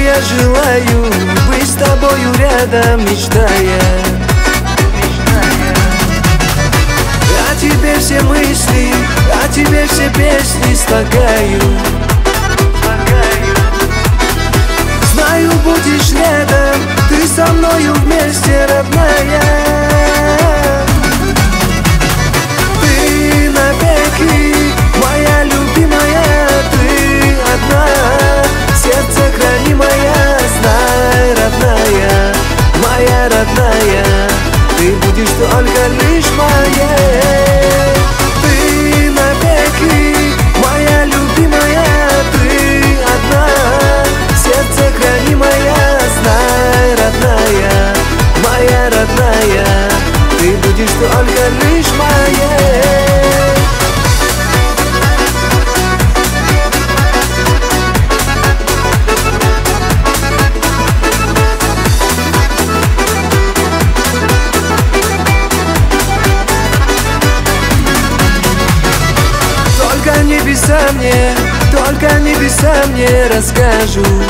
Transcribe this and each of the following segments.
я желаю быть с тобою рядом, мечтая о тебе все мысли, о тебе все песни слагаю. Знаю, будешь рядом, ты со мною вместе, родная. Ты навеки моя любимая, ты одна, сердце хранимая, знай, родная, моя родная, ты будешь только лишь моей. Ты навеки моя любимая, ты одна, сердце хранимая, знай, родная, моя родная, ты будешь только лишь моей. Только небеса мне расскажут,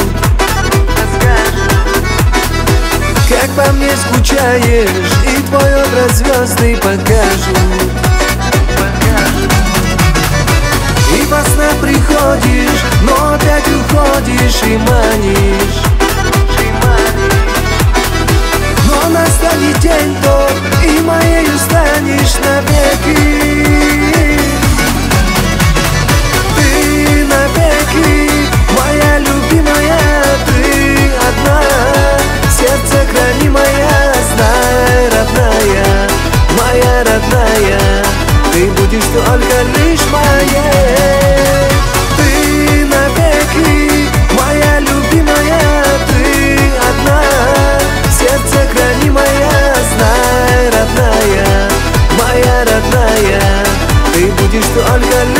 как по мне скучаешь, и твой образ звезды покажут. И во снах приходишь, но опять уходишь и манишь. Но настанет день тот, и моею станешь навеки. Моя любимая, ты одна, сердце хранимая, знай, родная, моя родная, ты будешь только лишь моей. Ты навеки моя любимая, ты одна, сердце хранимая, знай, родная, моя родная, ты будешь только лишь моей.